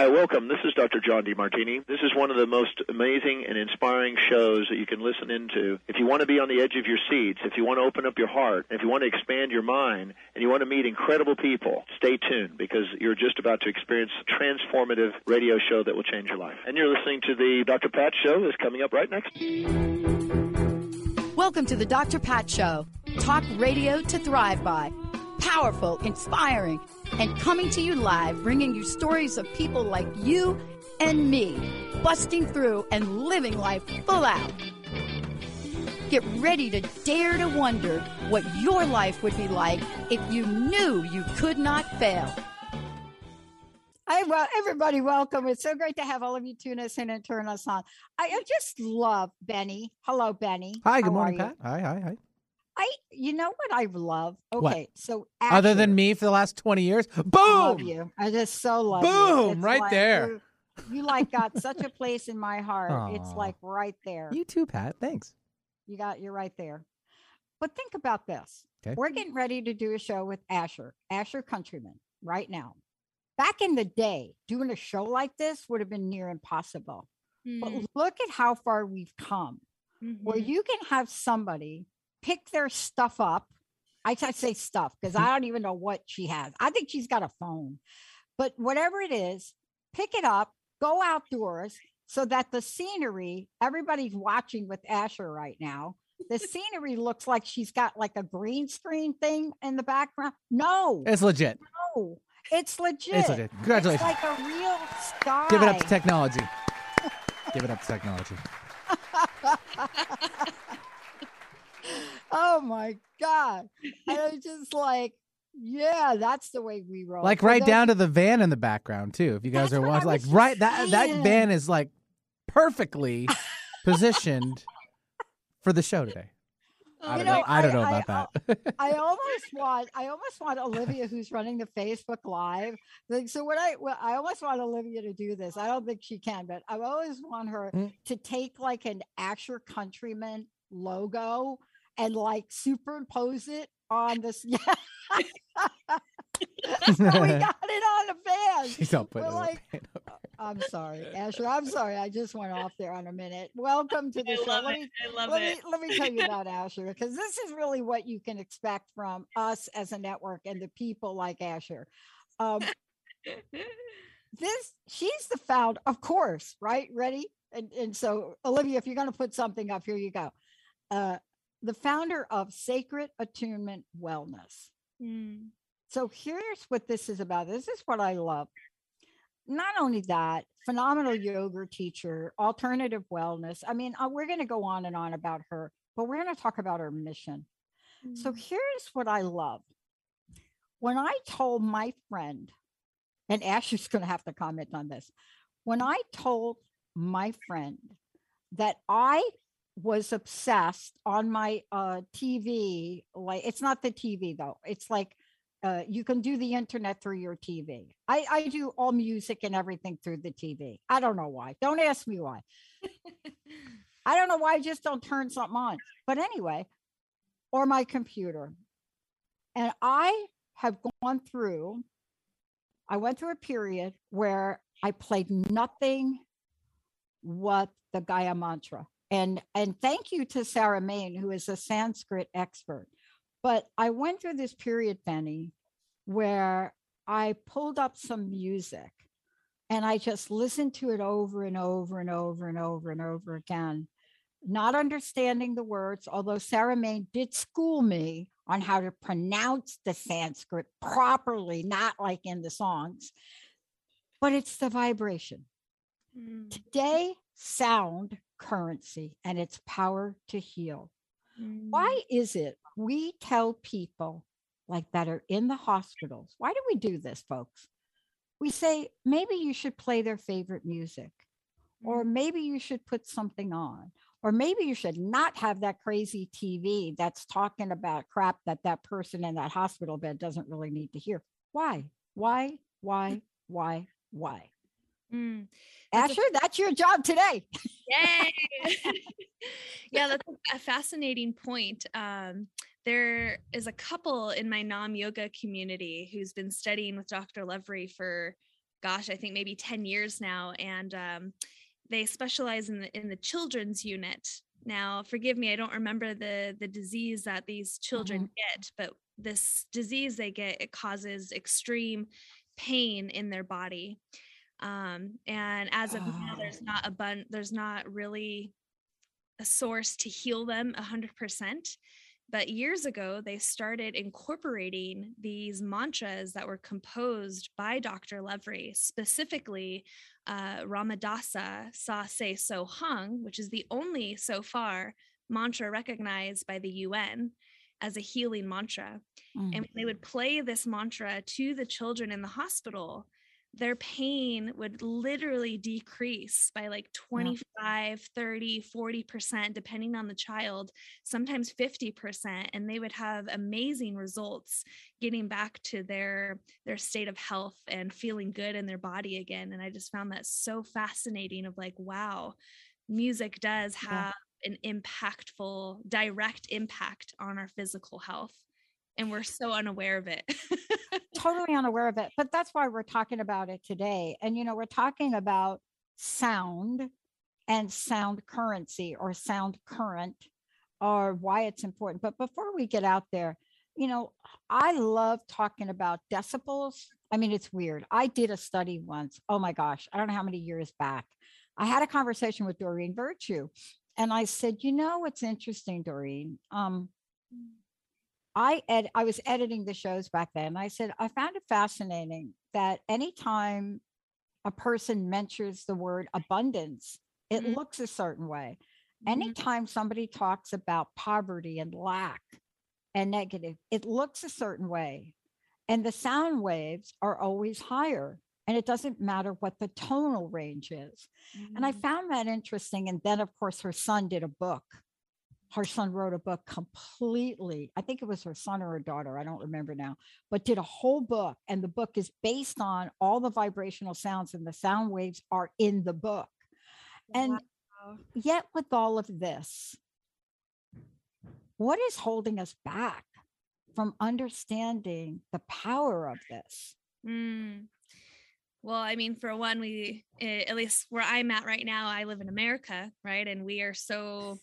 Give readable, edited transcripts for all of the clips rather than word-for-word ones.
Hi, welcome. This is Dr. John DeMartini. This is one of the most amazing and inspiring shows that you can listen into. If you want to be on the edge of your seats, if you want to open up your heart, if you want to expand your mind, and you want to meet incredible people, stay tuned because you're just about to experience a transformative radio show that will change your life. And you're listening to the Dr. Pat Show that's coming up right next. Welcome to the Dr. Pat Show. Talk radio to thrive by. Powerful, inspiring, and coming to you live, bringing you stories of people like you and me, busting through and living life full out. Get ready to dare to wonder what your life would be like if you knew you could not fail. Hi, well, everybody, welcome. It's so great to have all of you tune us in and turn us on. I just love Benny. Hello, Benny. Hi, good morning, Pat. Hi. You know what I love? Okay, what? So other than me for the last 20 years, boom! I love you. I just so love you. Boom! It's Right like there. You like got such a place in my heart. Aww. It's like right there. You too, Pat. Thanks. You're right there. But think about this. Okay. We're getting ready to do a show with Asher Countryman right now. Back in the day, doing a show like this would have been near impossible. But look at how far we've come, where you can have somebody pick their stuff up. I say stuff because I don't even know what she has. I think she's got a phone, but whatever it is, pick it up, go outdoors so that the scenery, everybody's watching with Asher right now. The scenery looks like she's got like a green screen thing in the background. No, It's legit. no, it's legit. It's legit. Congratulations. It's like a real sky. Give it up to technology. Give it up to technology. Oh my God. And I was just like, yeah, that's the way we roll. Like right down to the van in the background too. If you guys are watching, like right, that van is like perfectly positioned for the show today. I don't know about that. I almost want Olivia, who's running the Facebook Live. Like, so I almost want Olivia to do this. I don't think she can, but I always want her to take like an Asher Countryman logo and like superimpose it on this. Yeah. So we got it on the van. She's not putting We're like, I'm sorry, Asher. I'm sorry. I just went off there on a minute. Welcome to the show. Let me tell you about Asher, because this is really what you can expect from us as a network and the people like Asher. She's the founder, of course, right? Ready? And so, Olivia, if you're going to put something up, here you go. The founder of Sacred Attunement Wellness. So here's what this is about. This is what I love. Not only that, phenomenal yoga teacher, alternative wellness. I mean, we're going to go on and on about her, but we're going to talk about her mission. So here's what I love. When I told my friend, and Asher's going to have to comment on this. When I told my friend that I was obsessed on my TV, like it's not the TV though. It's like you can do the internet through your TV. I do all music and everything through the TV. I don't know why. Don't ask me why. I don't know why I just don't turn something on. But anyway, or my computer. And I went through a period where I played nothing but the Gaia mantra. And thank you to Sarah Main, who is a Sanskrit expert. But I went through this period, Benny, where I pulled up some music and I just listened to it over and over and over and over and over again, not understanding the words, although Sarah Main did school me on how to pronounce the Sanskrit properly, not like in the songs, but it's the vibration. Today, sound currency and its power to heal. Why is it we tell people like that are in the hospitals? Why do we do this, folks? We say, maybe you should play their favorite music, or maybe you should put something on, or maybe you should not have that crazy TV that's talking about crap that person in that hospital bed doesn't really need to hear. Why? Asher, that's your job today. Yay! Yeah, that's a fascinating point. There is a couple in my Nam yoga community who's been studying with Dr. Lovery for gosh, I think maybe 10 years now. And they specialize in the children's unit. Now, forgive me, I don't remember the disease that these children get, but this disease they get, it causes extreme pain in their body. And as of now, there's not really a source to heal them 100%. But years ago, they started incorporating these mantras that were composed by Dr. Levry, specifically Ramadasa Sa Se So Hung, which is the only so far mantra recognized by the UN as a healing mantra. And when they would play this mantra to the children in the hospital, their pain would literally decrease by like 25, 30, 40%, depending on the child, sometimes 50%. And they would have amazing results getting back to their state of health and feeling good in their body again. And I just found that so fascinating of like, wow, music does have an impactful, direct impact on our physical health. And we're so unaware of it. Totally unaware of it. But that's why we're talking about it today. And, you know, we're talking about sound and sound currency or sound current, or why it's important. But before we get out there, you know, I love talking about decibels. I mean, it's weird. I did a study once. Oh my gosh, I don't know how many years back. I had a conversation with Doreen Virtue. And I said, you know, what's interesting, Doreen? I was editing the shows back then. And I said, I found it fascinating that anytime a person mentions the word abundance, it looks a certain way. Anytime somebody talks about poverty and lack and negative, it looks a certain way. And the sound waves are always higher. And it doesn't matter what the tonal range is. And I found that interesting. And then, of course, her son did a book. Her son wrote a book completely. I think it was her son or her daughter. I don't remember now, but did a whole book. And the book is based on all the vibrational sounds, and the sound waves are in the book. And yet with all of this, what is holding us back from understanding the power of this? Well, I mean, for one, we, at least where I'm at right now, I live in America, right? And we are so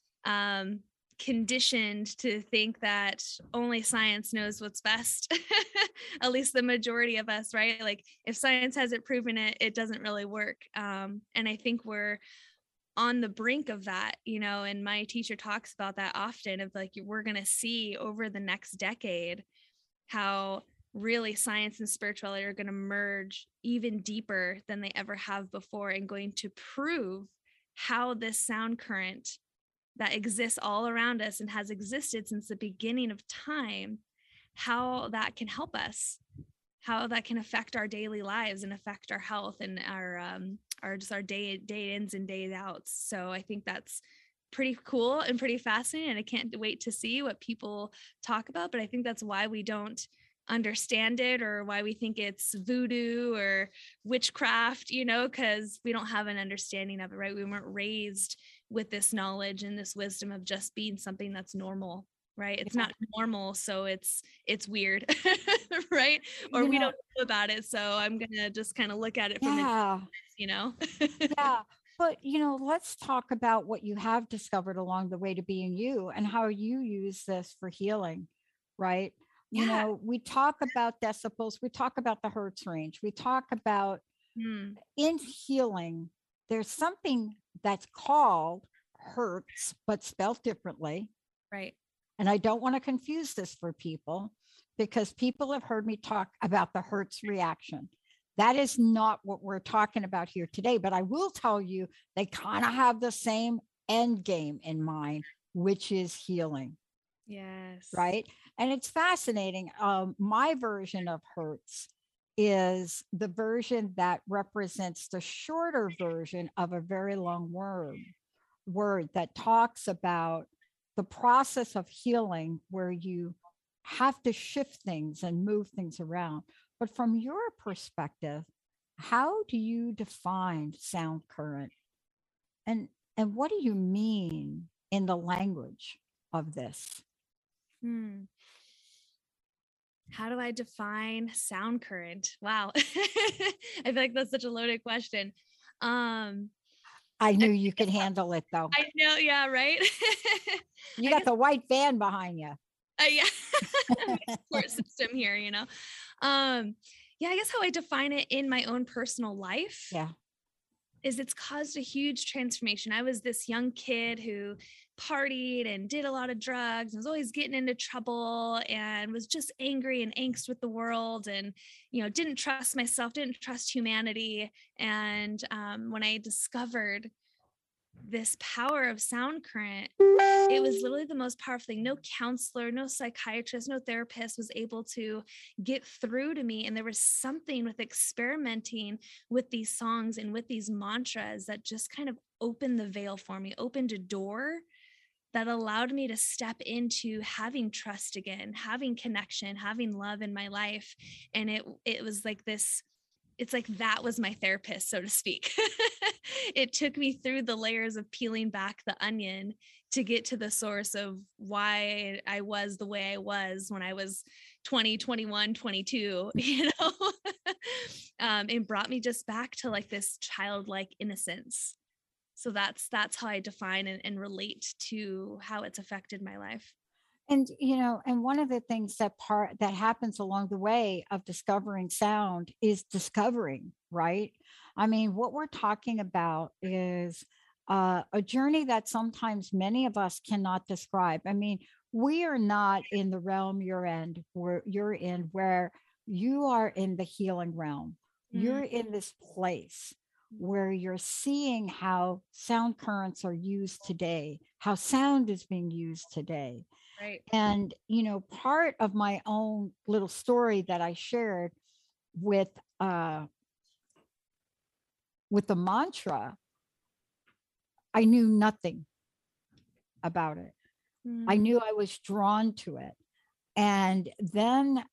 conditioned to think that only science knows what's best. At least the majority of us, right? Like if science hasn't proven it, it doesn't really work. And I think we're on the brink of that, you know, and my teacher talks about that often of like, we're going to see over the next decade how really science and spirituality are going to merge even deeper than they ever have before, and going to prove how this sound current that exists all around us and has existed since the beginning of time, how that can help us, how that can affect our daily lives and affect our health and our just our day ins and days outs. So I think that's pretty cool and pretty fascinating, and I can't wait to see what people talk about. But I think that's why we don't understand it, or why we think it's voodoo or witchcraft, you know, because we don't have an understanding of it, right? We weren't raised with this knowledge and this wisdom of just being something that's normal, right? It's not normal, so it's weird, right? Or we don't know about it, so I'm gonna just kind of look at it from you know. But you know, let's talk about what you have discovered along the way to being you, and how you use this for healing, right? You know, we talk about decibels, we talk about the hertz range, we talk about in healing, there's something that's called hertz, but spelled differently. Right. And I don't want to confuse this for people, because people have heard me talk about the hertz reaction. That is not what we're talking about here today, but I will tell you they kind of have the same end game in mind, which is healing. Yes. Right. And it's fascinating. My version of hertz is the version that represents the shorter version of a very long word that talks about the process of healing, where you have to shift things and move things around. But from your perspective, how do you define sound current? And what do you mean in the language of this? How do I define sound current? Wow. I feel like that's such a loaded question. I knew you could handle it though. I know. Yeah. Right. You got the white van behind you. Yeah. Support system here, you know? Yeah, I guess how I define it in my own personal life. Yeah. Is it's caused a huge transformation. I was this young kid who partied and did a lot of drugs and was always getting into trouble and was just angry and angst with the world and, you know, didn't trust myself, didn't trust humanity. And when I discovered this power of sound current, it was literally the most powerful thing. No counselor, no psychiatrist, no therapist was able to get through to me. And there was something with experimenting with these songs and with these mantras that just kind of opened the veil for me, opened a door that allowed me to step into having trust again, having connection, having love in my life. And it was like this, it's like that was my therapist, so to speak. It took me through the layers of peeling back the onion to get to the source of why I was the way I was when I was 20, 21, 22, you know, it brought me just back to like this childlike innocence. So that's how I define and relate to how it's affected my life. And, you know, and one of the things that happens along the way of discovering sound is discovering, right? I mean, what we're talking about is a journey that sometimes many of us cannot describe. I mean, we are not in the realm you're in, where you are in the healing realm. Mm-hmm. You're in this place where you're seeing how sound currents are used today, how sound is being used today. Right. And, you know, part of my own little story that I shared with the mantra, I knew nothing about it. Mm. I knew I was drawn to it. And then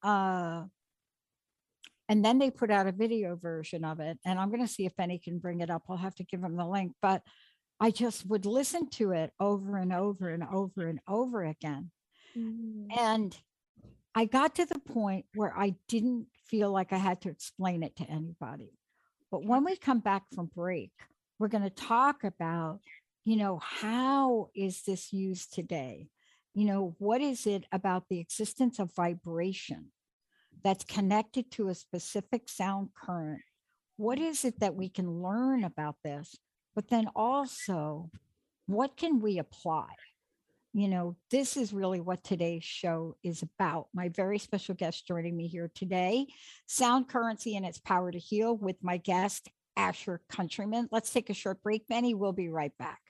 they put out a video version of it. And I'm going to see if any can bring it up. I'll have to give them the link. But I just would listen to it over and over and over and over again. Mm-hmm. And I got to the point where I didn't feel like I had to explain it to anybody. But when we come back from break, we're going to talk about, you know, how is this used today? You know, what is it about the existence of vibration that's connected to a specific sound current? What is it that we can learn about this? But then also, what can we apply? You know, this is really what today's show is about. My very special guest joining me here today, Sound Currency and Its Power to Heal, with my guest, Asher Countryman. Let's take a short break, Benny. We'll be right back.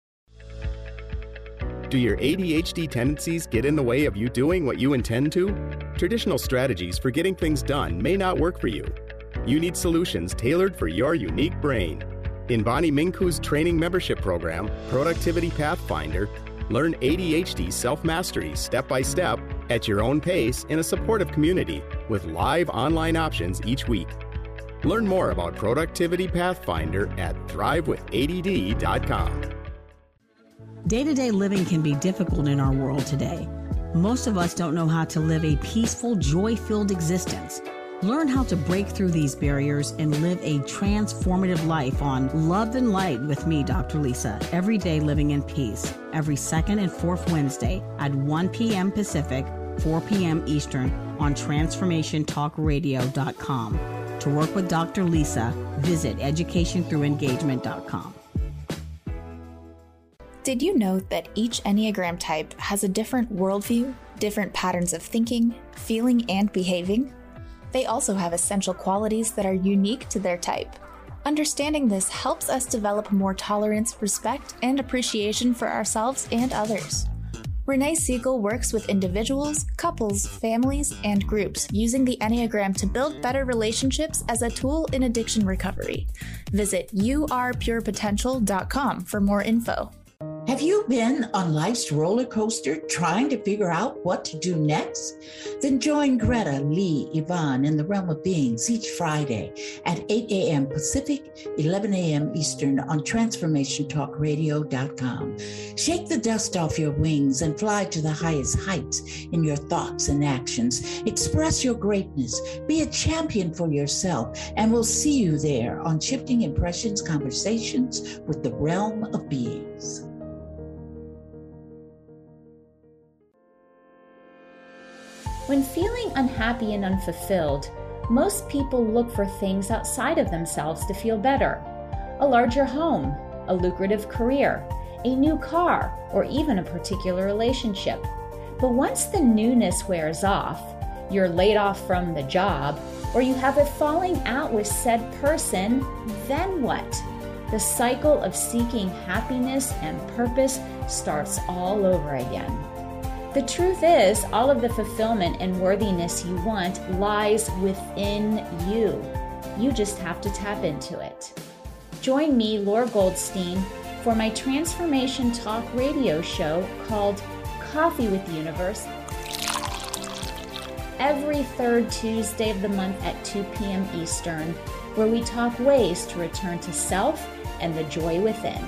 Do your ADHD tendencies get in the way of you doing what you intend to? Traditional strategies for getting things done may not work for you. You need solutions tailored for your unique brain. In Bonnie Minku's training membership program, Productivity Pathfinder, learn ADHD self-mastery step-by-step at your own pace in a supportive community with live online options each week. Learn more about Productivity Pathfinder at thrivewithadd.com. Day-to-day living can be difficult in our world today. Most of us don't know how to live a peaceful, joy-filled existence. Learn how to break through these barriers and live a transformative life on Love and Light with me, Dr. Lisa, every day living in peace, every second and fourth Wednesday at 1 p.m. Pacific, 4 p.m. Eastern on TransformationTalkRadio.com. To work with Dr. Lisa, visit educationthroughengagement.com. Did you know that each Enneagram type has a different worldview, different patterns of thinking, feeling, and behaving? They also have essential qualities that are unique to their type. Understanding this helps us develop more tolerance, respect, and appreciation for ourselves and others. Renee Siegel works with individuals, couples, families, and groups using the Enneagram to build better relationships as a tool in addiction recovery. Visit yourpurepotential.com for more info. Have you been on life's roller coaster trying to figure out what to do next? Then join Greta, Lee, Yvonne in the Realm of Beings each Friday at 8 a.m. Pacific, 11 a.m. Eastern on TransformationTalkRadio.com. Shake the dust off your wings and fly to the highest heights in your thoughts and actions. Express your greatness. Be a champion for yourself, and we'll see you there on Shifting Impressions Conversations with the Realm of Beings. When feeling unhappy and unfulfilled, most people look for things outside of themselves to feel better. A larger home, a lucrative career, a new car, or even a particular relationship. But once the newness wears off, you're laid off from the job, or you have a falling out with said person, then what? The cycle of seeking happiness and purpose starts all over again. The truth is, all of the fulfillment and worthiness you want lies within you. You just have to tap into it. Join me, Laura Goldstein, for my Transformation Talk radio show called Coffee with the Universe every third Tuesday of the month at 2 p.m. Eastern, where we talk ways to return to self and the joy within.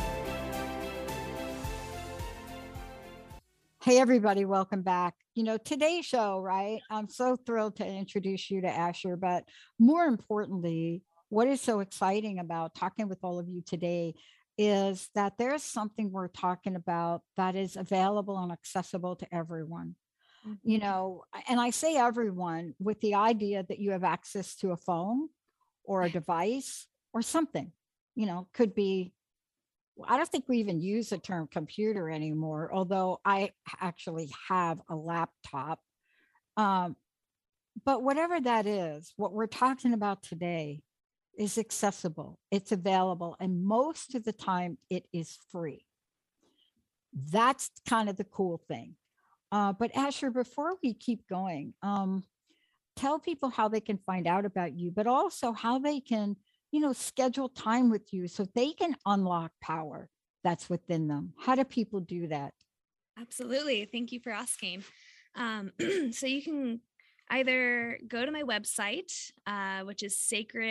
Hey, everybody, welcome back. You know, today's show, right? I'm so thrilled to introduce you to Asher, but more importantly, what is so exciting about talking with all of you today is that there's something we're talking about that is available and accessible to everyone. Mm-hmm. You know, and I say everyone with the idea that you have access to a phone or a device or something, you know, could be, I don't think we even use the term computer anymore, although I actually have a laptop. But whatever that is, what we're talking about today is accessible, it's available, and most of the time it is free. That's kind of the cool thing. But Asher, before we keep going, tell people how they can find out about you, but also how they can, you know, schedule time with you so they can unlock power that's within them. How do people do that? Absolutely. Thank you for asking. So you can either go to my website, which is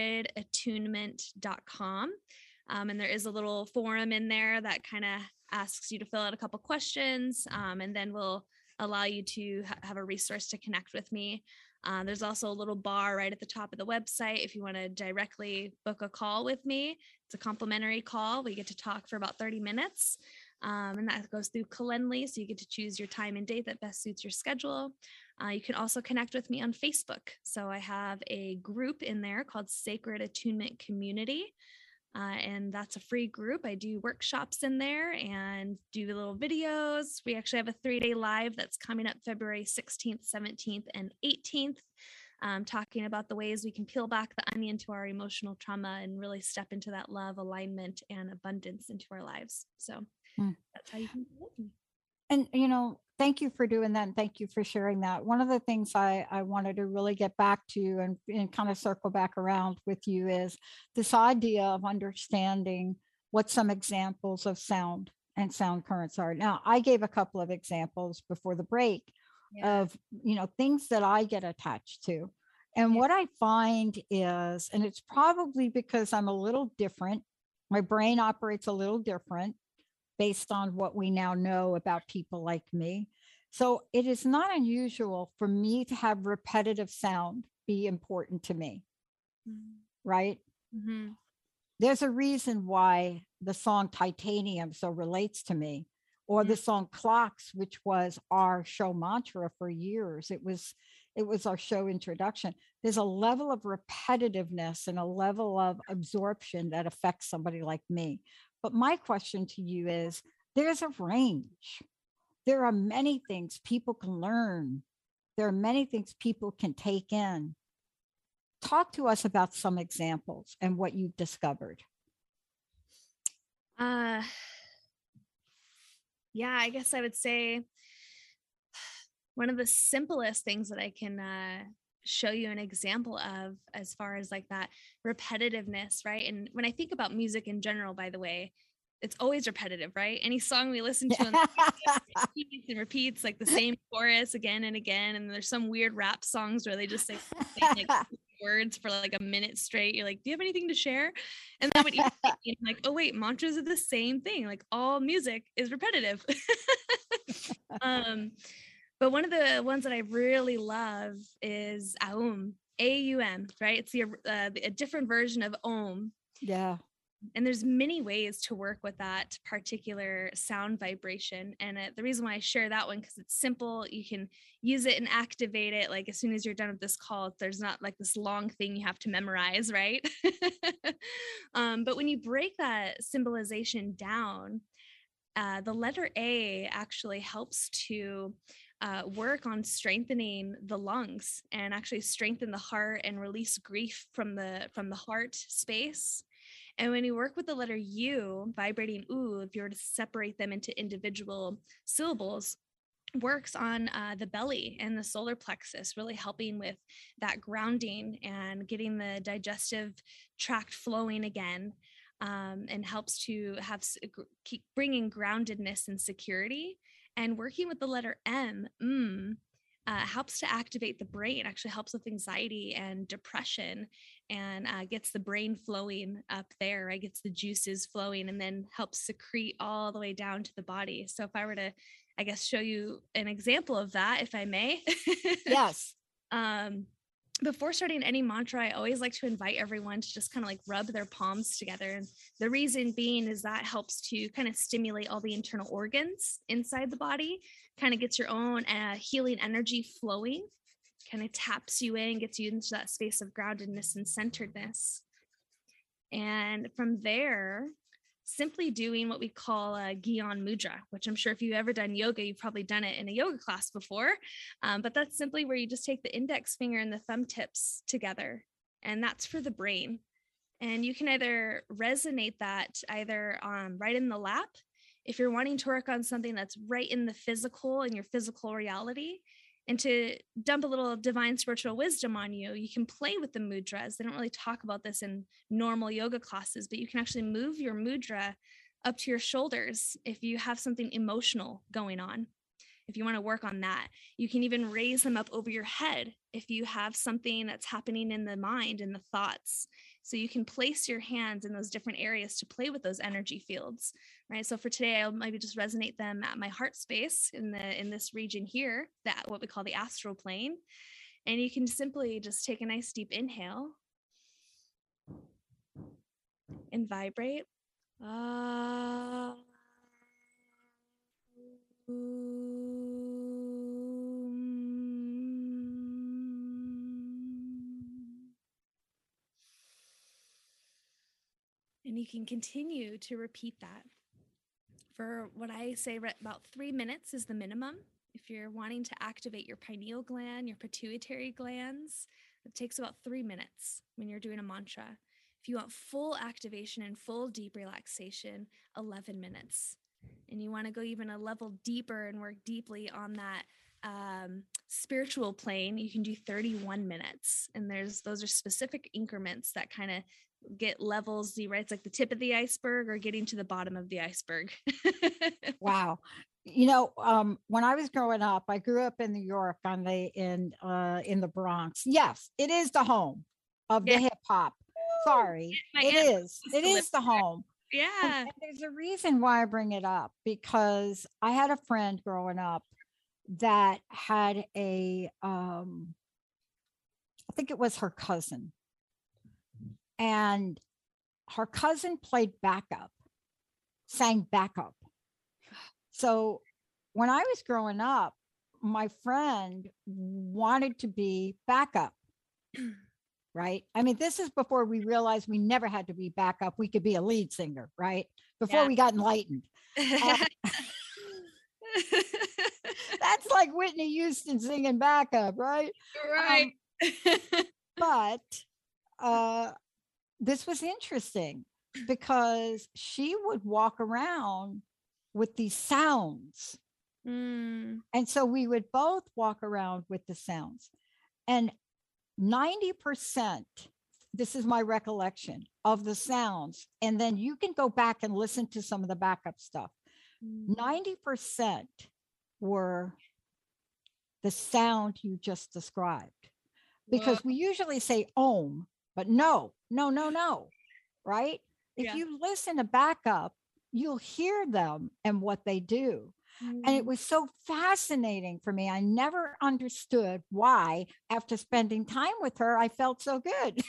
sacredattunement.com. And there is a little forum in there that kind of asks you to fill out a couple questions, and then we'll allow you to have a resource to connect with me. There's also a little bar right at the top of the website if you want to directly book a call with me. It's a complimentary call. We get to talk for about 30 minutes. And that goes through Calendly, so you get to choose your time and date that best suits your schedule. You can also connect with me on Facebook. So I have a group in there called Sacred Attunement Community. And that's a free group. I do workshops in there and do little videos. We actually have a 3-day live that's coming up February 16th, 17th, and 18th, talking about the ways we can peel back the onion to our emotional trauma and really step into that love, alignment, and abundance into our lives. So that's how you can get me. And, you know, thank you for doing that. And thank you for sharing that. One of the things I wanted to really get back to and kind of circle back around with you is this idea of understanding what some examples of sound and sound currents are. Now, I gave a couple of examples before the break of, you know, things that I get attached to. And what I find is, and it's probably because I'm a little different, my brain operates a little different based on what we now know about people like me. So it is not unusual for me to have repetitive sound be important to me, right? Mm-hmm. There's a reason why the song Titanium so relates to me, or the song Clocks, which was our show mantra for years. It was our show introduction. There's a level of repetitiveness and a level of absorption that affects somebody like me. But my question to you is, there's a range. There are many things people can learn. There are many things people can take in. Talk to us about some examples and what you've discovered. Yeah, I guess I would say one of the simplest things that I can show you an example of as far as like that repetitiveness, right? And when I think about music in general, by the way, it's always repetitive, right? Any song we listen to repeats and repeats like the same chorus again and again. And there's some weird rap songs where they just say like words for like a minute straight. You're like, do you have anything to share? And then when you're like, oh wait, mantras are the same thing. Like all music is repetitive. But one of the ones that I really love is Aum, AUM, right? It's a different version of Om. Yeah. And there's many ways to work with that particular sound vibration. And the reason why I share that one, because it's simple, you can use it and activate it. Like as soon as you're done with this call, there's not like this long thing you have to memorize, right? But when you break that symbolization down, the letter A actually helps to work on strengthening the lungs and actually strengthen the heart and release grief from the heart space. And when you work with the letter U, vibrating U, if you were to separate them into individual syllables, works on the belly and the solar plexus, really helping with that grounding and getting the digestive tract flowing again, and helps to keep bringing groundedness and security. And working with the letter M, helps to activate the brain, actually helps with anxiety and depression, and gets the brain flowing up there, right? Gets the juices flowing, and then helps secrete all the way down to the body. So if I were to, I guess, show you an example of that, if I may. Yes. Before starting any mantra, I always like to invite everyone to just kind of like rub their palms together. And the reason being is that helps to kind of stimulate all the internal organs inside the body, kind of gets your own healing energy flowing, kind of taps you in, gets you into that space of groundedness and centeredness. And from there, simply doing what we call a Gyan Mudra, which I'm sure if you've ever done yoga, you've probably done it in a yoga class before. But that's simply where you just take the index finger and the thumb tips together. And that's for the brain. And you can either resonate that either right in the lap, if you're wanting to work on something that's right in the physical, in your physical reality, and to dump a little divine spiritual wisdom on you, you can play with the mudras. They don't really talk about this in normal yoga classes, but you can actually move your mudra up to your shoulders if you have something emotional going on. If you want to work on that, you can even raise them up over your head if you have something that's happening in the mind and the thoughts. So you can place your hands in those different areas to play with those energy fields, right? So for today, I'll maybe just resonate them at my heart space in this region here, that what we call the astral plane. And you can simply just take a nice deep inhale and vibrate. And you can continue to repeat that for what I say about 3 minutes is the minimum. If you're wanting to activate your pineal gland, your pituitary glands, it takes about 3 minutes when you're doing a mantra. If you want full activation and full deep relaxation, 11 minutes. And you want to go even a level deeper and work deeply on that spiritual plane, you can do 31 minutes. And those are specific increments that kind of get levels, right? It's like the tip of the iceberg or getting to the bottom of the iceberg. Wow. You know, when I was growing up, I grew up in New York in the Bronx. Yes, it is the home of the hip hop. Sorry, it is the home. Yeah. And there's a reason why I bring it up, because I had a friend growing up that had I think it was her cousin. And her cousin played backup, sang backup. So when I was growing up, my friend wanted to be backup, right? I mean, this is before we realized we never had to be backup. We could be a lead singer, right? Before we got enlightened. That's like Whitney Houston singing backup, right? Right. But this was interesting because she would walk around with these sounds. And so we would both walk around with the sounds. And 90%, this is my recollection of the sounds. And then you can go back and listen to some of the backup stuff. 90% were the sound you just described. Because we usually say Om, but no, right? If you listen to backup, you'll hear them and what they do. And it was so fascinating for me. I never understood why, after spending time with her, I felt so good.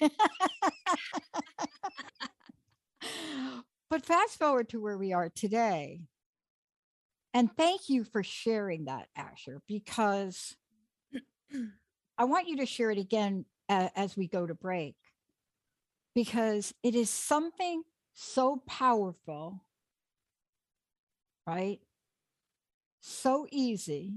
But fast forward to where we are today. And thank you for sharing that, Asher, because I want you to share it again as we go to break, because it is something so powerful, right? So easy,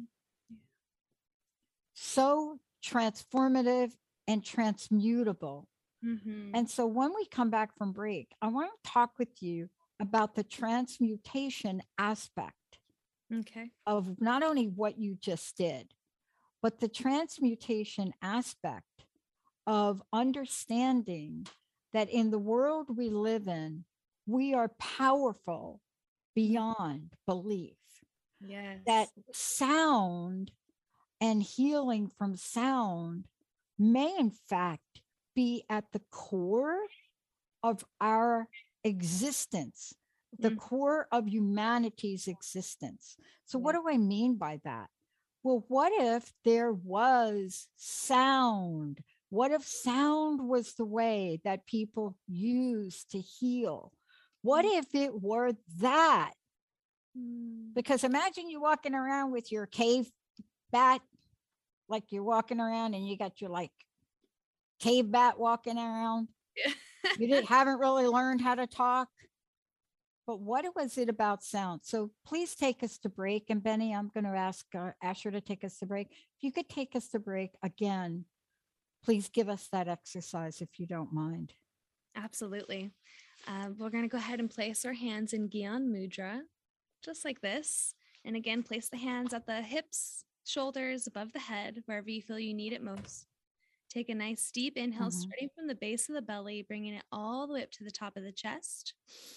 so transformative and transmutable. And so when we come back from break, I want to talk with you about the transmutation aspect of not only what you just did, but the transmutation aspect of understanding that in the world we live in, we are powerful beyond belief. Yes. That sound and healing from sound may in fact be at the core of our existence, the core of humanity's existence. So what do I mean by that? Well, what if there was sound? What if sound was the way that people used to heal? What if it were that? Because imagine you walking around with your cave bat, like you're walking around and you got your like cave bat walking around. You haven't really learned how to talk. But what was it about sound? So please take us to break. And Benny, I'm going to ask Asher to take us to break. If you could take us to break again, please give us that exercise if you don't mind. Absolutely. We're going to go ahead and place our hands in Gyan Mudra, just like this. And again, place the hands at the hips, shoulders, above the head, wherever you feel you need it most. Take a nice deep inhale, starting from the base of the belly, bringing it all the way up to the top of the chest.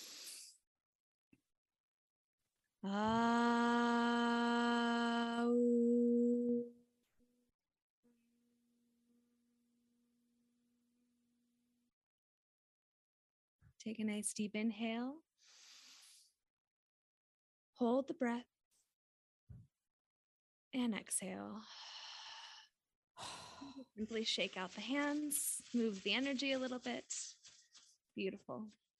Take a nice deep inhale. Hold the breath. And exhale. Simply shake out the hands, move the energy a little bit. Beautiful.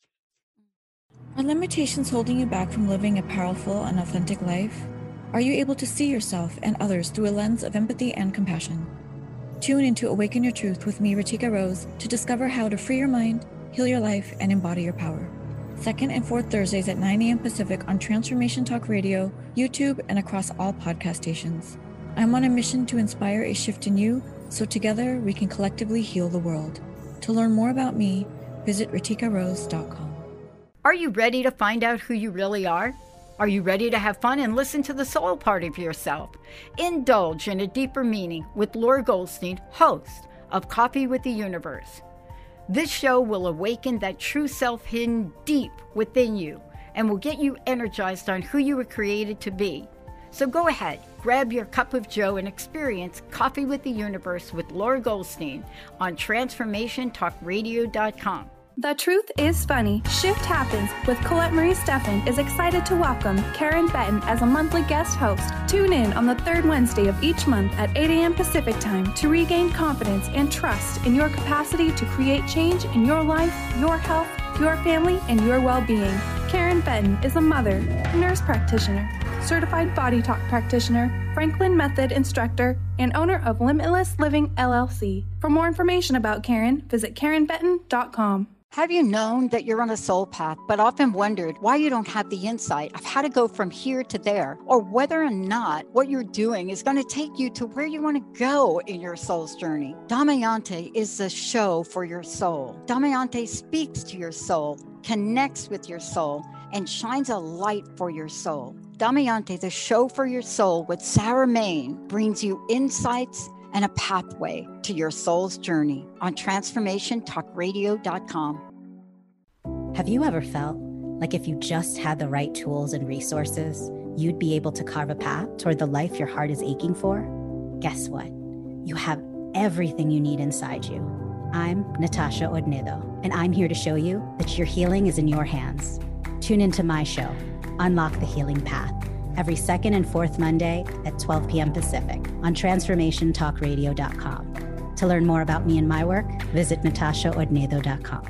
Are limitations holding you back from living a powerful and authentic life? Are you able to see yourself and others through a lens of empathy and compassion? Tune in to Awaken Your Truth with me, Ritika Rose, to discover how to free your mind, heal your life, and embody your power. Second and fourth Thursdays at 9 a.m. Pacific on Transformation Talk Radio, YouTube, and across all podcast stations. I'm on a mission to inspire a shift in you, so together we can collectively heal the world. To learn more about me, visit RitikaRose.com. Are you ready to find out who you really are? Are you ready to have fun and listen to the soul part of yourself? Indulge in a deeper meaning with Laura Goldstein, host of Coffee with the Universe. This show will awaken that true self hidden deep within you and will get you energized on who you were created to be. So go ahead, grab your cup of joe and experience Coffee with the Universe with Laura Goldstein on TransformationTalkRadio.com. The Truth is Funny. Shift Happens with Colette Marie Steffen is excited to welcome Karen Benton as a monthly guest host. Tune in on the third Wednesday of each month at 8 a.m. Pacific Time to regain confidence and trust in your capacity to create change in your life, your health, your family, and your well-being. Karen Benton is a mother, nurse practitioner, certified body talk practitioner, Franklin Method instructor, and owner of Limitless Living LLC. For more information about Karen, visit KarenBenton.com. Have you known that you're on a soul path, but often wondered why you don't have the insight of how to go from here to there, or whether or not what you're doing is going to take you to where you want to go in your soul's journey? Damayanti is the show for your soul. Damayanti speaks to your soul, connects with your soul, and shines a light for your soul. Damayanti, the show for your soul with Sarah Main, brings you insights and a pathway to your soul's journey on transformationtalkradio.com. Have you ever felt like if you just had the right tools and resources, you'd be able to carve a path toward the life your heart is aching for? Guess what? You have everything you need inside you. I'm Natasha Odnedo, and I'm here to show you that your healing is in your hands. Tune into my show, Unlock the Healing Path, every second and fourth Monday at 12 p.m. Pacific on transformationtalkradio.com. To learn more about me and my work, visit natashaodnedo.com.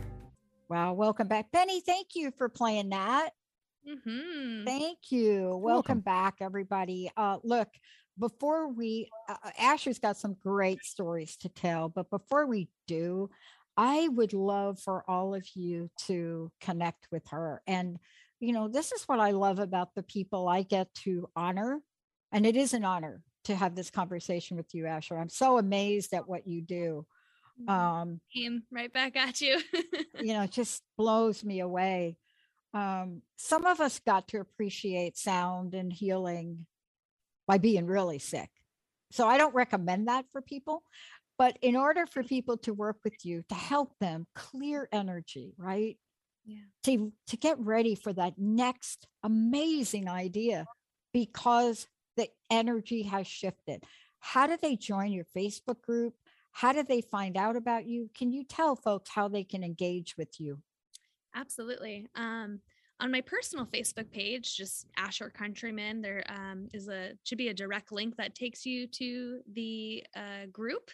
Wow, welcome back. Benny, thank you for playing that. Mm-hmm. Thank you. Welcome back, everybody. Look, before we, Asher's got some great stories to tell, but before we do, I would love for all of you to connect with her. And, you know, this is what I love about the people I get to honor. And it is an honor to have this conversation with you, Asher. I'm so amazed at what you do. Came right back at you. You know, it just blows me away. Some of us got to appreciate sound and healing by being really sick. So I don't recommend that for people, but in order for people to work with you, to help them clear energy, right? Yeah. To get ready for that next amazing idea, because the energy has shifted. How do they join your Facebook group? How do they find out about you? Can you tell folks how they can engage with you? Absolutely. On my personal Facebook page, just Asher Countryman, there should be a direct link that takes you to the group.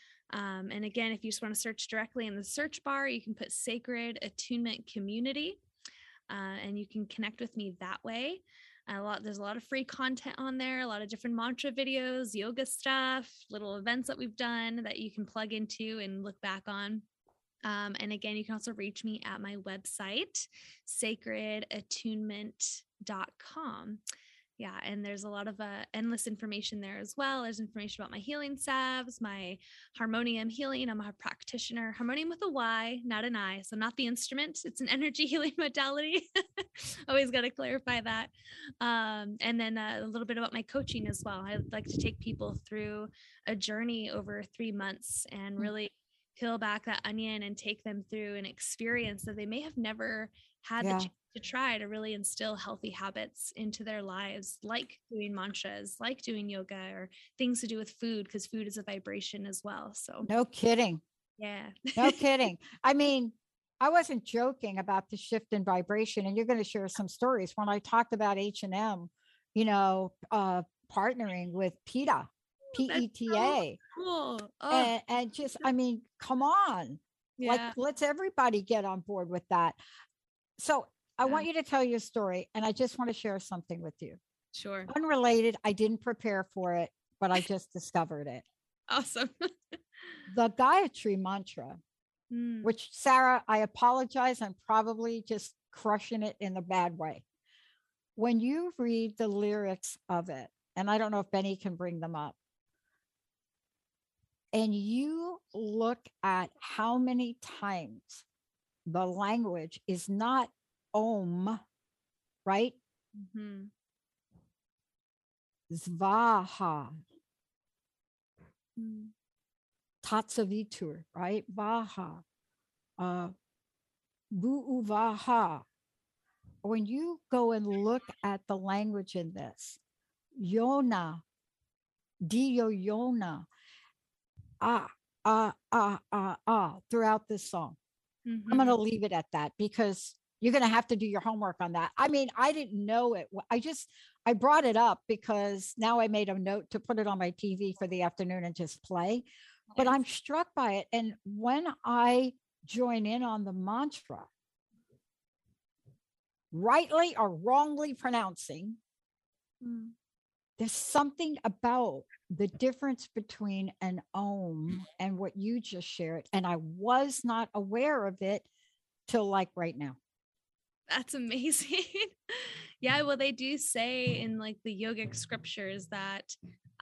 And again, if you just want to search directly in the search bar, you can put Sacred Attunement Community, and you can connect with me that way. There's a lot of free content on there, a lot of different mantra videos, yoga stuff, little events that we've done that you can plug into and look back on. And again, you can also reach me at my website, sacredattunement.com. Yeah. And there's a lot of endless information there as well. There's information about my healing salves, my harmonium healing. I'm a practitioner, harmonium with a Y, not an I. So not the instrument. It's an energy healing modality. Always got to clarify that. And then a little bit about my coaching as well. I like to take people through a journey over 3 months and really peel back that onion and take them through an experience that they may have never had the chance to try, to really instill healthy habits into their lives, like doing mantras, like doing yoga, or things to do with food, because food is a vibration as well. So no kidding. Yeah. No kidding. I mean, I wasn't joking about the shift in vibration, and you're going to share some stories when I talked about H&M, you know, partnering with PETA. PETA. So cool. And just, I mean, come on. Yeah. Like, let's everybody get on board with that. So I want you to tell your story, and I just want to share something with you. Sure. Unrelated. I didn't prepare for it, but I just discovered it. Awesome. The Gayatri Mantra, which, Sarah, I apologize. I'm probably just crushing it in a bad way. When you read the lyrics of it, and I don't know if Benny can bring them up, and you look at how many times the language is not Om, right? Mm-hmm. Svaha. Tatsavitur, right? Vaha. Bu'uvaha. When you go and look at the language in this, Yona, Dio Yona, throughout this song. Mm-hmm. I'm going to leave it at that, because you're going to have to do your homework on that. I mean, I didn't know it. I brought it up because now I made a note to put it on my TV for the afternoon and just play. But I'm struck by it. And when I join in on the mantra, rightly or wrongly pronouncing, there's something about the difference between an Om and what you just shared. And I was not aware of it till like right now. That's amazing. Yeah, well, they do say in like the yogic scriptures that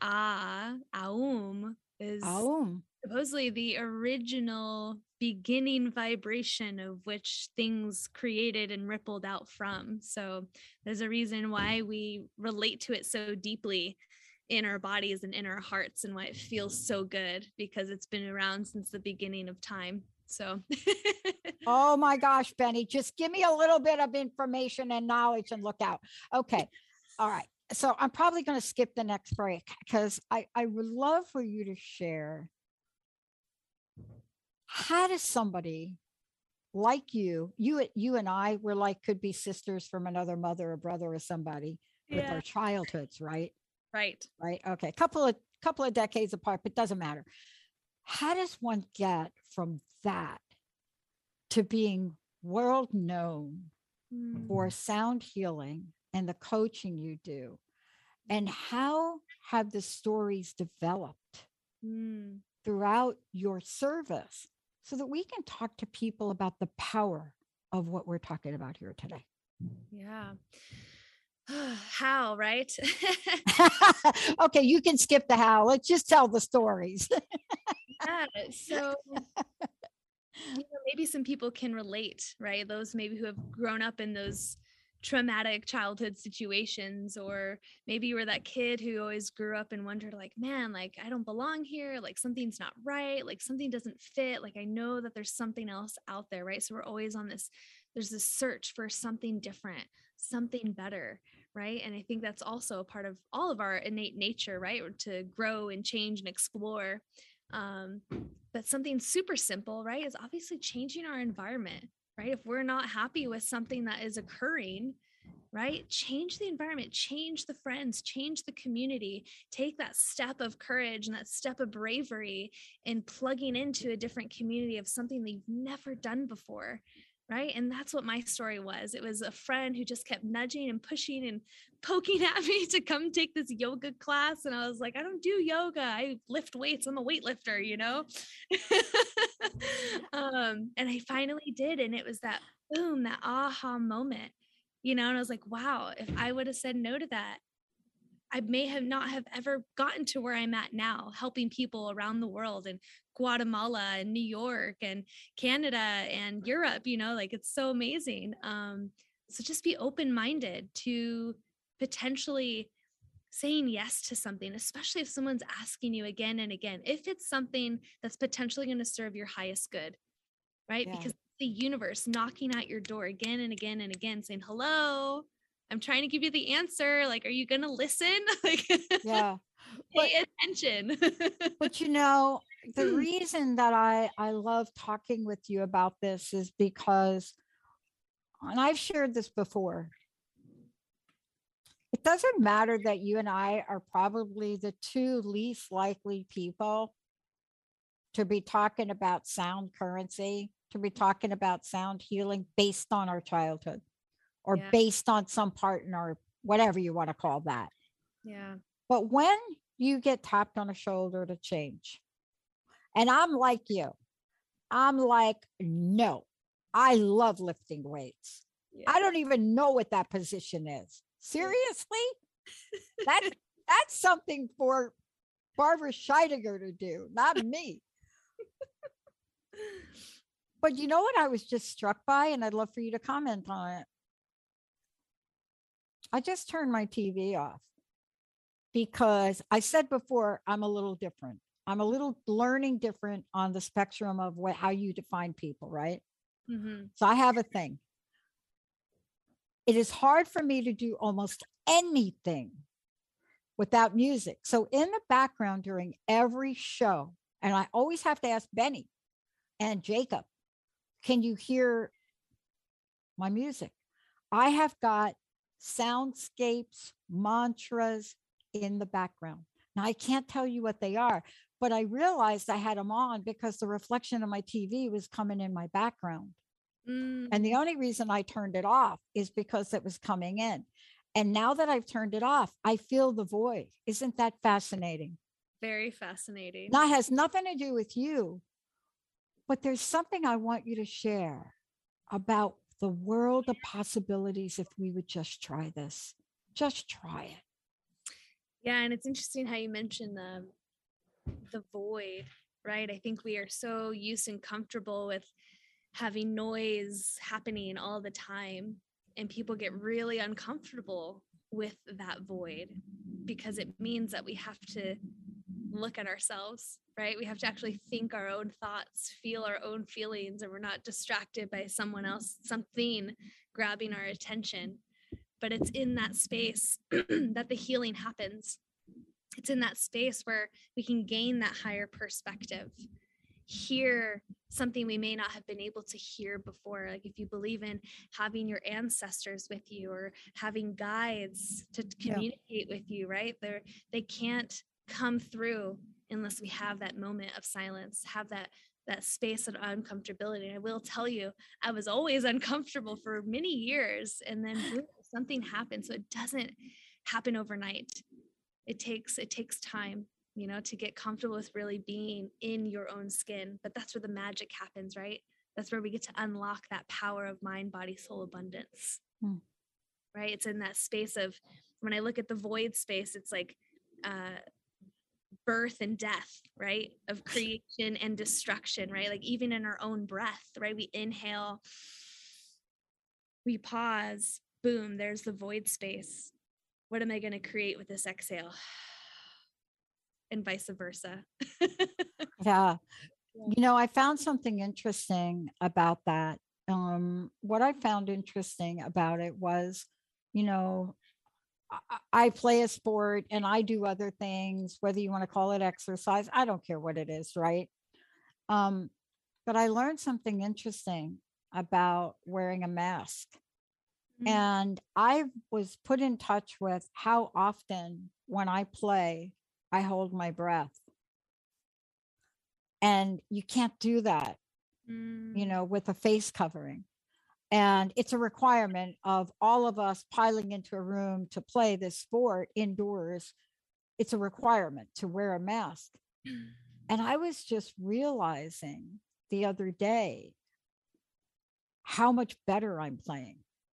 Aum is supposedly the original beginning vibration of which things created and rippled out from. So there's a reason why we relate to it so deeply. in our bodies and in our hearts, and why it feels so good, because it's been around since the beginning of time. So oh my gosh, Benny, just give me a little bit of information and knowledge and look out. Okay. All right. So I'm probably going to skip the next break, because I would love for you to share, how does somebody like you and I, we're like, could be sisters from another mother or brother or somebody with our childhoods, right? Right. Okay. Couple of decades apart, but doesn't matter. How does one get from that to being world known for sound healing and the coaching you do? And how have the stories developed throughout your service, so that we can talk to people about the power of what we're talking about here today? Yeah. How, right? Okay, you can skip the how. Let's just tell the stories. Yeah. So maybe some people can relate, right? Those maybe who have grown up in those traumatic childhood situations, or maybe you were that kid who always grew up and wondered, like, man, like, I don't belong here, like something's not right, like something doesn't fit, like I know that there's something else out there, right? So we're always on this, there's this search for something different, something better, right? And I think that's also a part of all of our innate nature, right? To grow and change and explore. But something super simple, right, is obviously changing our environment, right? If we're not happy with something that is occurring, right, change the environment, change the friends, change the community, take that step of courage and that step of bravery in plugging into a different community of something that you've never done before, right? And that's what my story was. It was a friend who just kept nudging and pushing and poking at me to come take this yoga class. And I was like, I don't do yoga. I lift weights. I'm a weightlifter, you know? And I finally did. And it was that boom, that aha moment, you know? And I was like, wow, if I would have said no to that, I may have not have ever gotten to where I'm at now, helping people around the world, in Guatemala and New York and Canada and Europe, you know, like it's so amazing. So just be open-minded to potentially saying yes to something, especially if someone's asking you again and again, if it's something that's potentially going to serve your highest good, right? Yeah. Because the universe knocking at your door again and again and again, saying, hello, I'm trying to give you the answer. Like, are you going to listen? Like, yeah. Pay attention. But you know, the reason that I love talking with you about this is because, and I've shared this before, it doesn't matter that you and I are probably the two least likely people to be talking about sound currency, to be talking about sound healing based on our childhood, or based on some part in our, whatever you want to call that. Yeah. But when you get tapped on the shoulder to change, and I'm like you, I'm like, no, I love lifting weights. Yeah. I don't even know what that position is. Seriously? That's something for Barbara Scheidegger to do, not me. But you know what I was just struck by, and I'd love for you to comment on it. I just turned my TV off because I said before, I'm a little different. I'm a little learning different on the spectrum of how you define people, right? Mm-hmm. So I have a thing. It is hard for me to do almost anything without music. So in the background during every show, and I always have to ask Benny and Jacob, can you hear my music? I have got soundscapes, mantras in the background. Now, I can't tell you what they are, but I realized I had them on because the reflection of my TV was coming in my background. And the only reason I turned it off is because it was coming in. And now that I've turned it off, I feel the void. Isn't that fascinating? Very fascinating. Now, it has nothing to do with you, but there's something I want you to share about the world of possibilities if we would just try this. Just try it. Yeah, and it's interesting how you mentioned the void, right? I think we are so used and comfortable with having noise happening all the time, and people get really uncomfortable with that void, because it means that we have to look at ourselves, right? We have to actually think our own thoughts, feel our own feelings, and we're not distracted by someone else, something grabbing our attention. But it's in that space that the healing happens. It's in that space where we can gain that higher perspective, hear something we may not have been able to hear before. Like if you believe in having your ancestors with you or having guides to communicate with you, right? They can't come through unless we have that moment of silence, have that space of uncomfortability. And I will tell you, I was always uncomfortable for many years, and then boom, something happened. So it doesn't happen overnight. It takes time, to get comfortable with really being in your own skin. But that's where the magic happens, right? That's where we get to unlock that power of mind, body, soul abundance, right? It's in that space of, when I look at the void space, it's like birth and death, right? Of creation and destruction, right? Like even in our own breath, right? We inhale, we pause, boom, there's the void space. What am I going to create with this exhale? And vice versa. Yeah. I found something interesting about that. What I found interesting about it was, I play a sport and I do other things, whether you want to call it exercise, I don't care what it is, right? But I learned something interesting about wearing a mask. And I was put in touch with how often when I play, I hold my breath. And you can't do that, with a face covering. And it's a requirement of all of us piling into a room to play this sport indoors. It's a requirement to wear a mask. And I was just realizing the other day how much better I'm playing.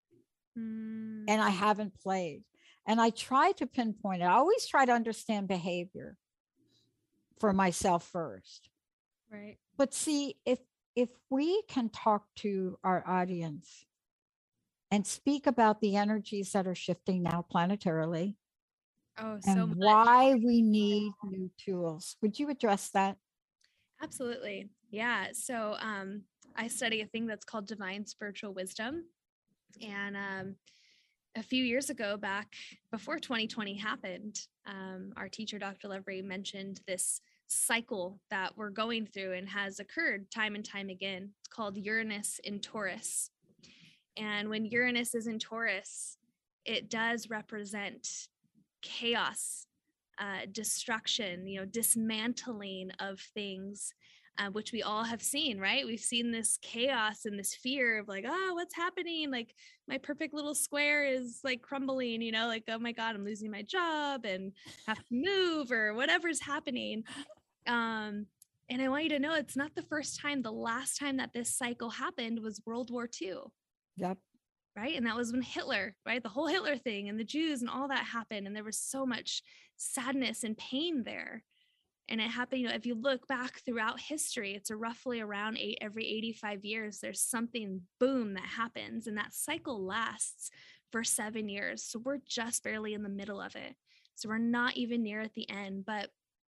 And I haven't played. And I try to pinpoint it. I always try to understand behavior for myself first. Right. But see, if we can talk to our audience and speak about the energies that are shifting now planetarily, and why we need new tools, would you address that? Absolutely. Yeah. So I study a thing that's called divine spiritual wisdom. And a few years ago, back before 2020 happened, our teacher, Dr. Levry, mentioned this cycle that we're going through and has occurred time and time again. It's called Uranus in Taurus. And when Uranus is in Taurus, it does represent chaos, destruction, dismantling of things, which we all have seen, right? We've seen this chaos and this fear of like, oh, what's happening? Like my perfect little square is like crumbling, like, oh my God, I'm losing my job and have to move or whatever's happening. And I want you to know it's not the first time. The last time that this cycle happened was World War II. Yep. Right. And that was when Hitler, right? The whole Hitler thing and the Jews and all that happened. And there was so much sadness and pain there. And it happened, if you look back throughout history, it's roughly around every 85 years, there's something, boom, that happens. And that cycle lasts for 7 years. So we're just barely in the middle of it. So we're not even near at the end. But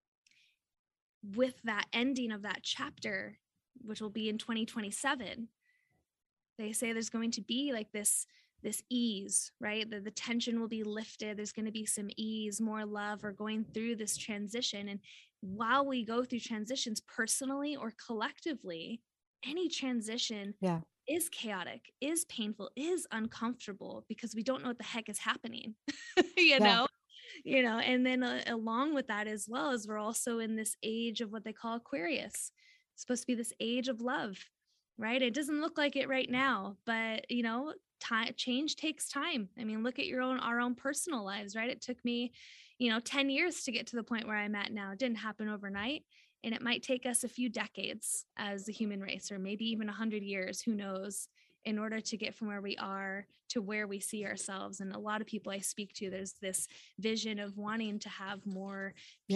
with that ending of that chapter, which will be in 2027, they say there's going to be like this ease, right? The tension will be lifted. There's going to be some ease, more love. We're going through this transition. And while we go through transitions personally or collectively, any transition is chaotic, is painful, is uncomfortable because we don't know what the heck is happening, know? And then along with that as well as we're also in this age of what they call Aquarius. It's supposed to be this age of love, right? It doesn't look like it right now, but change takes time. I mean, look at our own personal lives, right? It took me, 10 years to get to the point where I'm at now. It didn't happen overnight. And it might take us a few decades as the human race, or maybe even 100 years, who knows, in order to get from where we are to where we see ourselves. And a lot of people I speak to, there's this vision of wanting to have more peace,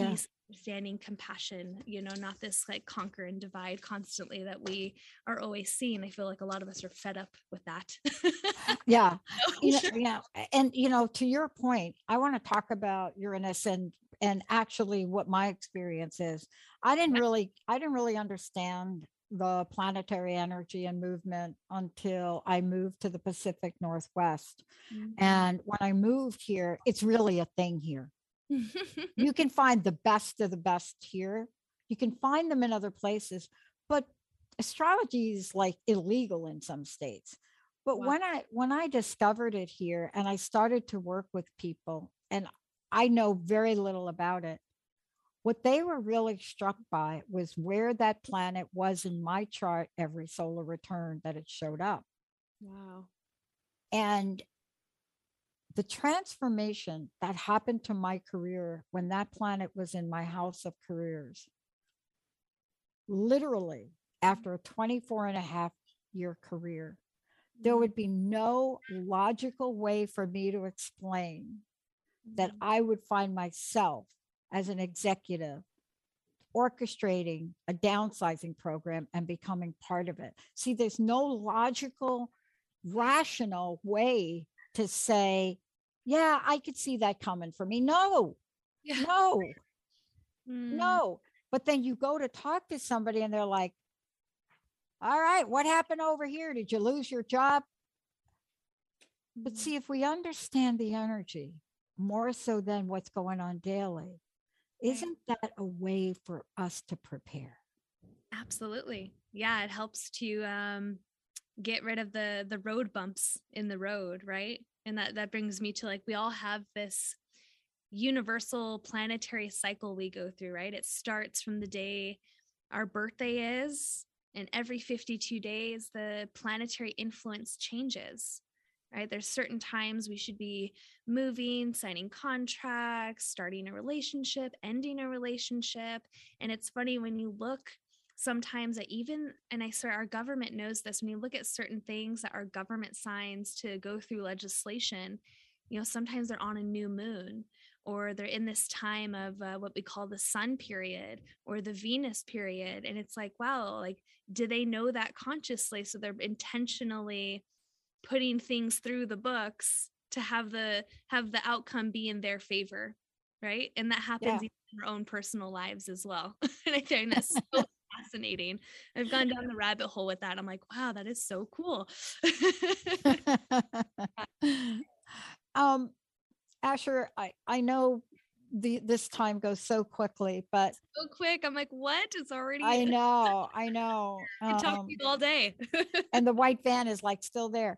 understanding, compassion, not this like conquer and divide constantly that we are always seeing. I feel like a lot of us are fed up with that. Yeah. Yeah. And, to your point, I want to talk about Uranus and actually what my experience is. I didn't really understand the planetary energy and movement until I moved to the Pacific Northwest. Mm-hmm. And when I moved here, it's really a thing here. You can find the best of the best here. You can find them in other places, but astrology is like illegal in some states. But wow. when I discovered it here and I started to work with people, and I know very little about it, what they were really struck by was where that planet was in my chart every solar return that it showed up. Wow. And the transformation that happened to my career when that planet was in my house of careers, literally after a 24.5-year career, there would be no logical way for me to explain that I would find myself as an executive orchestrating a downsizing program and becoming part of it. See, there's no logical, rational way to say, yeah, I could see that coming for me. No. But then you go to talk to somebody and they're like, all right, what happened over here? Did you lose your job? But see, if we understand the energy more so than what's going on daily, isn't that a way for us to prepare? Absolutely. Yeah, it helps to get rid of the road bumps in the road, right? And that brings me to like, we all have this universal planetary cycle we go through, right? It starts from the day our birthday is, and every 52 days, the planetary influence changes, right? There's certain times we should be moving, signing contracts, starting a relationship, ending a relationship. And it's funny when you look sometimes at even, and I swear our government knows this, when you look at certain things that our government signs to go through legislation, sometimes they're on a new moon, or they're in this time of what we call the sun period or the Venus period. And it's like, wow, like, do they know that consciously? So they're intentionally putting things through the books to have the outcome be in their favor, right? And that happens in our own personal lives as well. And I find that so fascinating. I've gone down the rabbit hole with that. I'm like, wow, that is so cool. Asher, I know this time goes so quickly, but so quick. I'm like, what? It's already. I know. I talk to you all day. And the white van is like still there.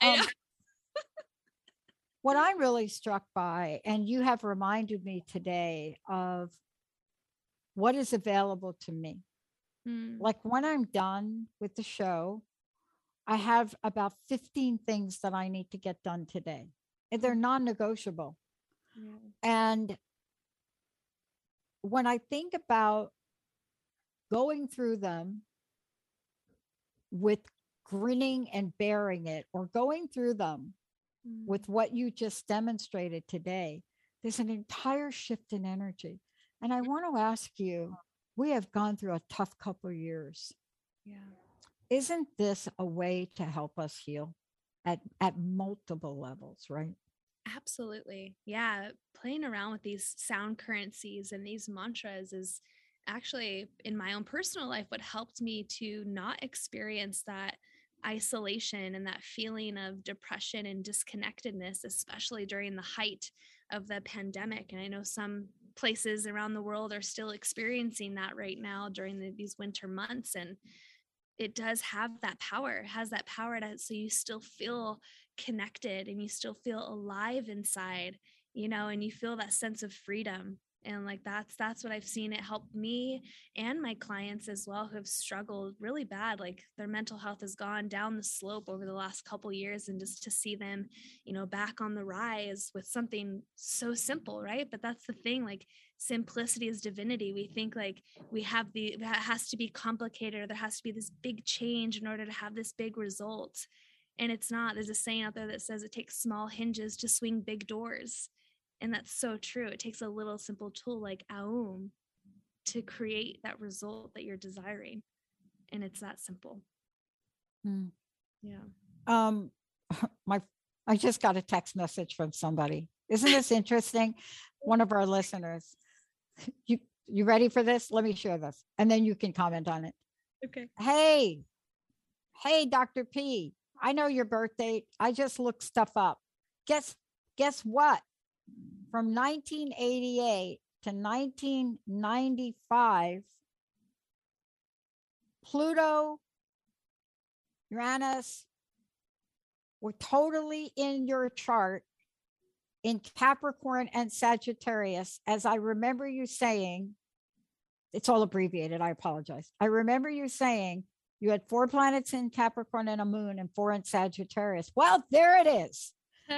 What I'm really struck by, and you have reminded me today of what is available to me. Like when I'm done with the show, I have about 15 things that I need to get done today. And they're non-negotiable. Yeah. And when I think about going through them with grinning and bearing it, or going through them with what you just demonstrated today, there's an entire shift in energy. And I want to ask you, we have gone through a tough couple of years. Yeah. Isn't this a way to help us heal at multiple levels, right? Absolutely. Yeah. Playing around with these sound currencies and these mantras is actually, in my own personal life, what helped me to not experience that isolation and that feeling of depression and disconnectedness, especially during the height of the pandemic. And I know some places around the world are still experiencing that right now during these winter months. And it does have that power. It has that power so you still feel connected and you still feel alive inside, and you feel that sense of freedom. And like, that's what I've seen. It helped me and my clients as well, who have struggled really bad. Like their mental health has gone down the slope over the last couple of years, and just to see them, back on the rise with something so simple, right? But that's the thing, like simplicity is divinity. We think like that has to be complicated, or there has to be this big change in order to have this big result. And it's not. There's a saying out there that says it takes small hinges to swing big doors. And that's so true. It takes a little simple tool like Aum to create that result that you're desiring. And it's that simple. Yeah. I just got a text message from somebody. Isn't this interesting? One of our listeners. You ready for this? Let me share this, and then you can comment on it. Okay. Hey, Dr. P, I know your birth date. I just looked stuff up. Guess what? From 1988 to 1995, Pluto, Uranus were totally in your chart in Capricorn and Sagittarius. As I remember you saying, it's all abbreviated, I apologize. I remember you saying you had 4 planets in Capricorn and a moon and 4 in Sagittarius. Well, there it is.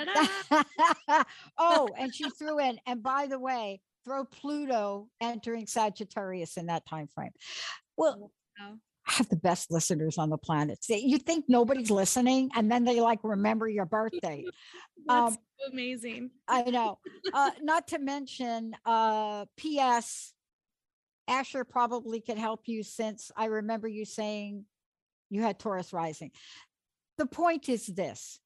Oh, and she threw in, and by the way, throw Pluto entering Sagittarius in that time frame. Well, I have the best listeners on the planet. You think nobody's listening, and then they like remember your birthday. That's so amazing. I know. Not to mention, P.S. Asher probably could help you, since I remember you saying you had Taurus rising. The point is this.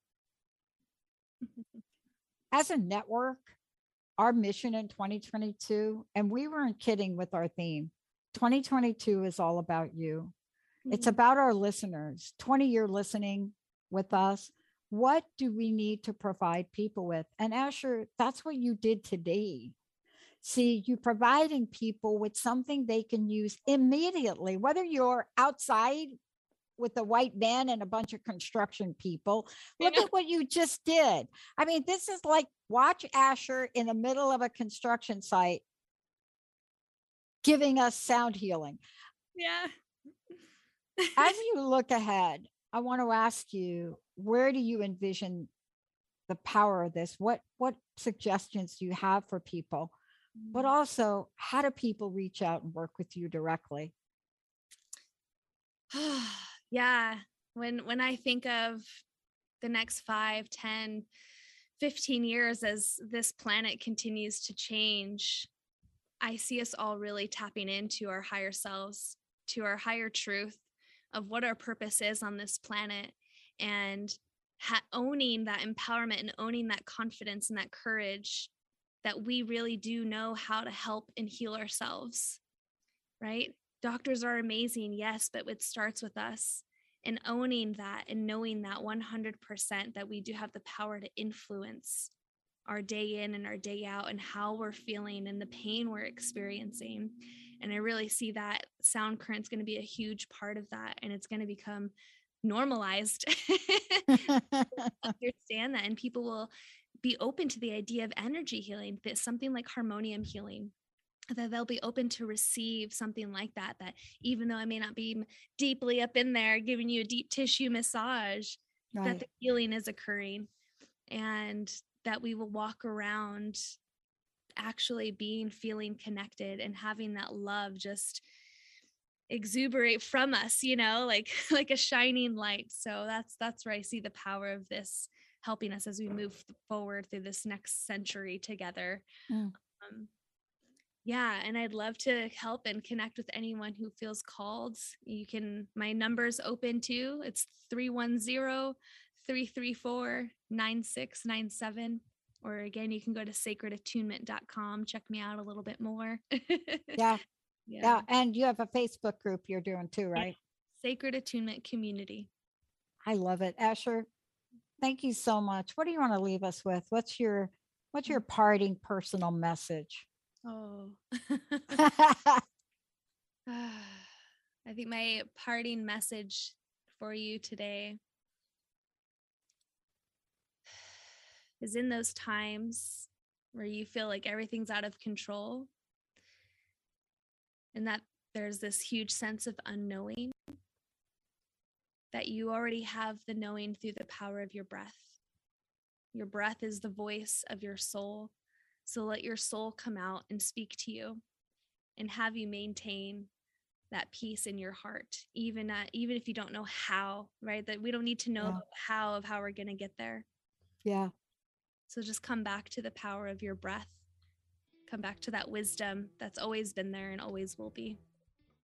As a network, our mission in 2022, and we weren't kidding with our theme, 2022 is all about you. It's about our listeners, 20-year listening with us. What do we need to provide people with? And Asher, that's what you did today. See, you're providing people with something they can use immediately, whether you're outside with a white van and a bunch of construction people. Look at what you just did. I mean, this is like, watch Asher in the middle of a construction site giving us sound healing. Yeah. As you look ahead, I want to ask you, where do you envision the power of this? What suggestions do you have for people? But also, how do people reach out and work with you directly? Yeah. When I think of the next 5, 10, 15 years as this planet continues to change, I see us all really tapping into our higher selves, to our higher truth of what our purpose is on this planet, and owning that empowerment and owning that confidence and that courage that we really do know how to help and heal ourselves, right? Doctors are amazing, yes, but it starts with us, and owning that and knowing that 100% that we do have the power to influence our day in and our day out and how we're feeling and the pain we're experiencing. And I really see that sound current's going to be a huge part of that, and it's going to become normalized. Understand that, and people will be open to the idea of energy healing, that something like harmonium healing, that they'll be open to receive something like that, that even though I may not be deeply up in there giving you a deep tissue massage, right, that the healing is occurring, and that we will walk around actually feeling connected and having that love just exuberate from us, like a shining light. So that's where I see the power of this helping us as we move forward through this next century together. Yeah. And I'd love to help and connect with anyone who feels called. My number's open too. It's 310-334-9697. Or again, you can go to sacredattunement.com, check me out a little bit more. Yeah. And you have a Facebook group you're doing too, right? Sacred Attunement Community. I love it. Asher, thank you so much. What do you want to leave us with? What's your parting personal message? Oh, I think my parting message for you today is, in those times where you feel like everything's out of control and that there's this huge sense of unknowing, that you already have the knowing through the power of your breath. Your breath is the voice of your soul. So let your soul come out and speak to you and have you maintain that peace in your heart, even if you don't know how, right? That we don't need to know the how of how we're going to get there. Yeah. So just come back to the power of your breath. come back to that wisdom that's always been there and always will be.